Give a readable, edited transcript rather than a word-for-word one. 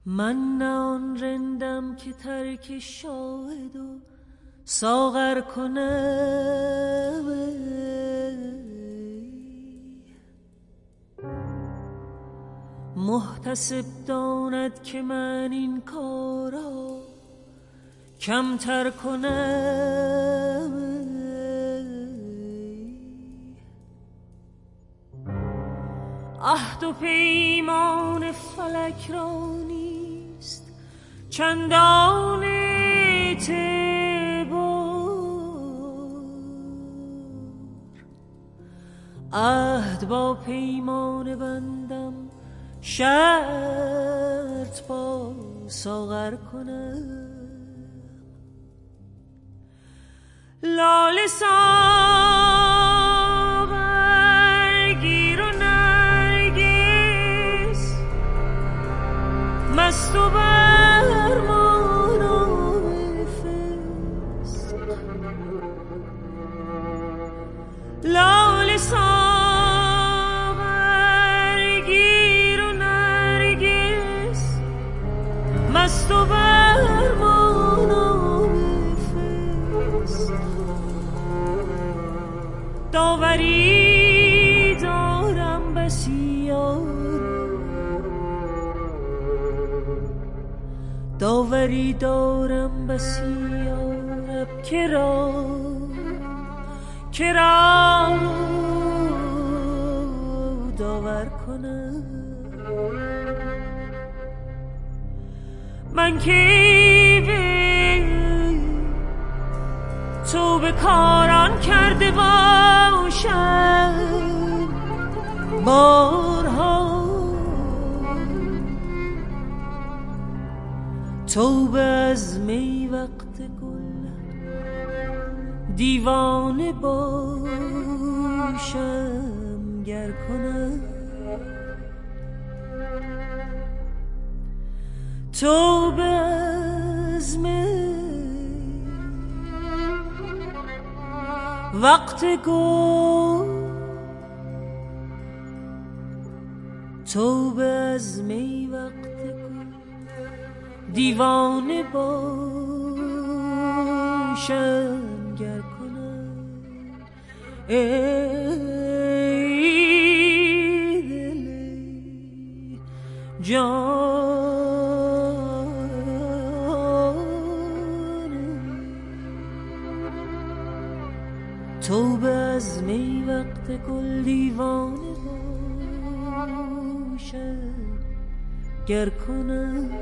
من نه آن رندم که ترک شاهد و ساغر کنم، محتسب داند که من این کارا کمتر کنم. عهد و پیمان فلک را نیست چندان اعتبار، عهد با پیمان بندم شرط با ساغر کنم. لاله ساغر گیر و نرگس مست و برمان و فسق. لاله ساغر گیر و نرگس مست و برمان و فسق. داوری دارم بسیار، داوری دارم بسیار، کرا داور کنم. من کی به تو به کاران کرده باشم بارها، توبه از می وقت گل دیوانه باشم گر کنم. توبه از می وقت گل، توبه از می وقت گل دیوانه باشم گر کنم. ای دل توبه از می وقت گل دیوانه باشم گر کنم.